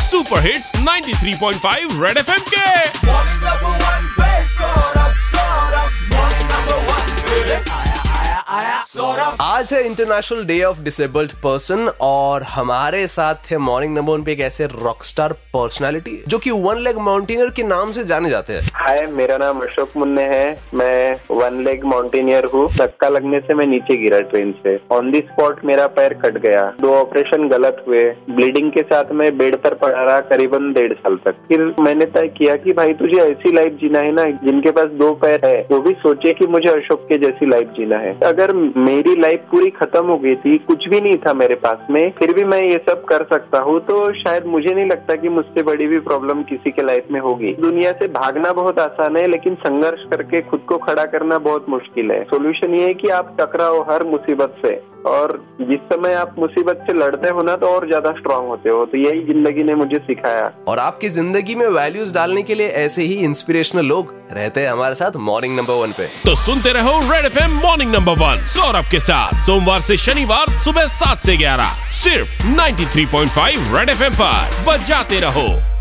Super hits 93.5 red FM के। Morning number one पे Saurabh, morning number one पे आया सौरभ। आज है international day of disabled person और हमारे साथ है मॉर्निंग नंबर वन पे एक ऐसे रॉकस्टार पर्सनालिटी जो कि वन लेग माउंटेनियर के नाम से जाने जाते हैं। हाय, मेरा नाम अशोक मुन्ने है। मैं वन लेग माउंटेनियर हूँ। धक्का लगने से मैं नीचे गिरा ट्रेन से। ऑन दी स्पॉट मेरा पैर कट गया। 2 ऑपरेशन गलत हुए। ब्लीडिंग के साथ मैं बेड पर पड़ा रहा करीबन 1.5 साल तक। फिर मैंने तय किया कि भाई तुझे ऐसी लाइफ जीना है ना, जिनके पास 2 पैर है वो भी सोचे कि मुझे अशोक के जैसी लाइफ जीना है। अगर मेरी लाइफ पूरी खत्म हो गई थी, कुछ भी नहीं था मेरे पास में, फिर भी मैं ये सब कर सकता हूँ, तो शायद मुझे नहीं लगता कि मुझसे बड़ी भी प्रॉब्लम किसी के लाइफ में होगी। दुनिया से भागना बहुत आसान है, लेकिन संघर्ष करके खुद को खड़ा करना बहुत मुश्किल है। सोल्यूशन ये है कि आप टकराओ हर मुसीबत से, और जिस समय आप मुसीबत से लड़ते हो ना तो और ज्यादा स्ट्रांग होते हो। तो यही जिंदगी ने मुझे सिखाया। और आपकी जिंदगी में वैल्यूज डालने के लिए ऐसे ही इंस्पिरेशनल लोग रहते हैं हमारे साथ मॉर्निंग नंबर वन पे। तो सुनते रहो red FM morning number 1 Saurabh के साथ सोमवार से शनिवार सुबह 7 से 11 सिर्फ 93.5 रेड एफएम पर बजाते रहो।